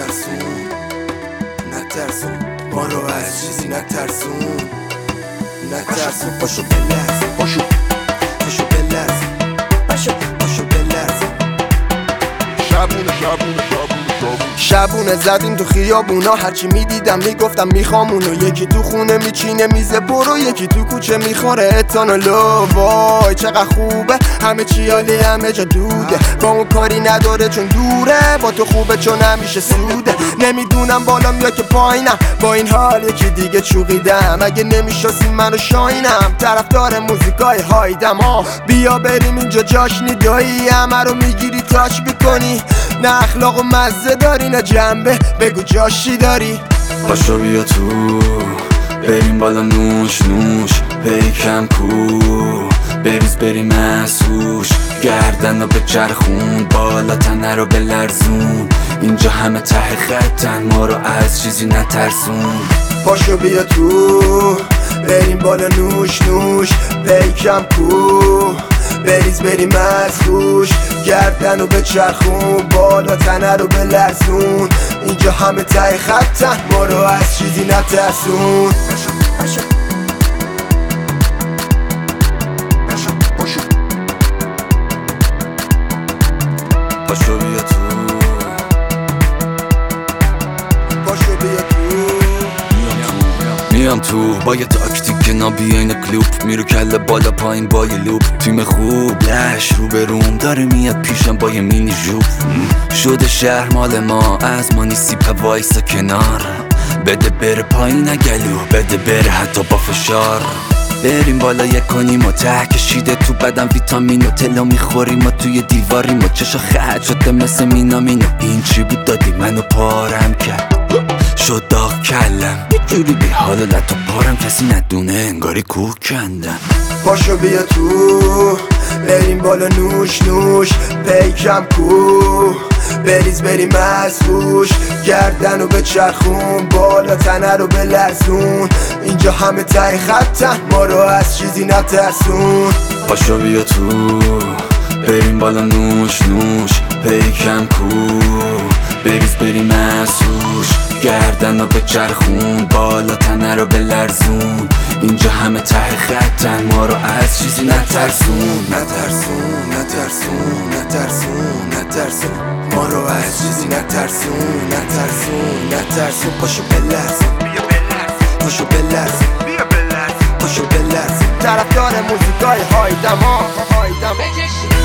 نترسون ما رو از چیزی نترسون پاشو بلرز پاشو بلرز پاشو بلرز شبونه زدیم تو خیابونا، هرچی میدیدم میگفتم میخوام اونو. یکی تو خونه میچینه میزه برو، یکی تو کوچه میخوره اتانولو. وای چقدر خوبه، همه چی عالی، همه جا دوده. با اون کاری نداره چون دوره، با تو خوبه چون همیشه سوده. نمیدونم بالام یا که پایینم، با این حال یکی دیگه چوقیدم. اگه نمیشناسی منو شاینم، طرفدار موزیکای هایدم. بیا بریم اینجا جاشنی دایی، همه رو میگیری تاچ میکنی. نه اخلاق و مزه داری نه جنبه، بگو جاشی داری. پاشو بیا تو بریم بالا نوش نوش، پیکم کو بریز بریم مسوش. گردن رو به چرخون بالا، تنه رو بلرزون. اینجا همه ته خطن، ما رو از چیزی نترسون. پاشو بیا تو بریم بالا نوش نوش، پیکم کو بریز بریم از روش. گردن رو به چرخون بالا، تنه رو بلرزون. اینجا همه ته خطن، ما رو از چیزی نترسون. پاشو بیا تو میام تو با یه تاکتیک نابیین کلوب. میرو کله بالا پایین با یه لوب. تیم خوب لش رو به روم داره میاد پیشم با یه مینی جوب. شده شهر مال ما، از ما نیستی پا وایسا کنار. بده بره پایین گلو، بده بره حتی با فشار. بریم بالا یک کنیم و ته کشیده تو بدن ویتامین و تلا میخوریم و توی دیواریم و چشا خط شده مثل مینامینو. این چی بود دادی منو پارم کرد، شد داغ کلم یه جوری بی حال و لطا پارم، کسی ندونه انگاری کوه کندم. پاشو بیا تو بریم بالا نوش نوش، پیکم کو بریز بریم از روش. گردن رو به چرخون بالا، تنه رو بلرزون. اینجا همه ته خطن، ما رو از چیزی نترسون. پاشو بیا تو بریم بالا نوش نوش، پیکم کو بریز بریم از روش. گردن رو به چرخون بالا، تنه رو بلرزون. اینجا همه ته خطن، ما رو از چیزی نترسون. نترسون ما رو از چیزی نترسون. پاشو بلرز پاشو بلرز طرفدار موزیکای هایدم.